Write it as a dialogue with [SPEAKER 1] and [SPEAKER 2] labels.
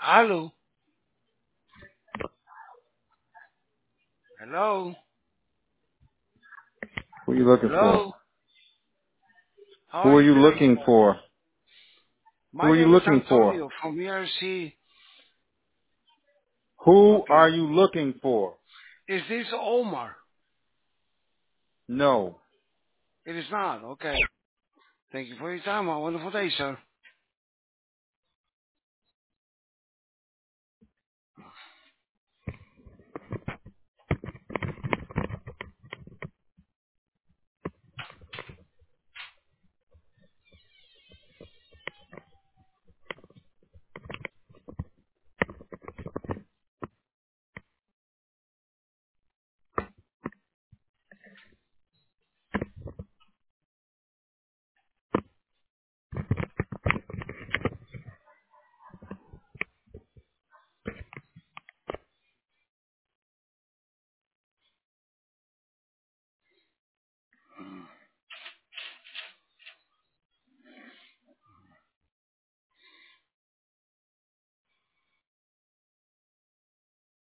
[SPEAKER 1] Hello. Hello.
[SPEAKER 2] Who are you looking for?
[SPEAKER 1] Hello. How
[SPEAKER 2] Who
[SPEAKER 1] are
[SPEAKER 2] are
[SPEAKER 1] you
[SPEAKER 2] you
[SPEAKER 1] doing?
[SPEAKER 2] looking for? Who
[SPEAKER 1] My
[SPEAKER 2] are you
[SPEAKER 1] name is
[SPEAKER 2] looking for?
[SPEAKER 1] Antonio from ERC.
[SPEAKER 2] Who are
[SPEAKER 1] Okay.
[SPEAKER 2] you looking for?
[SPEAKER 1] Is this Omar?
[SPEAKER 2] No.
[SPEAKER 1] It is not. Okay. Thank you for your time. Have a wonderful day, sir.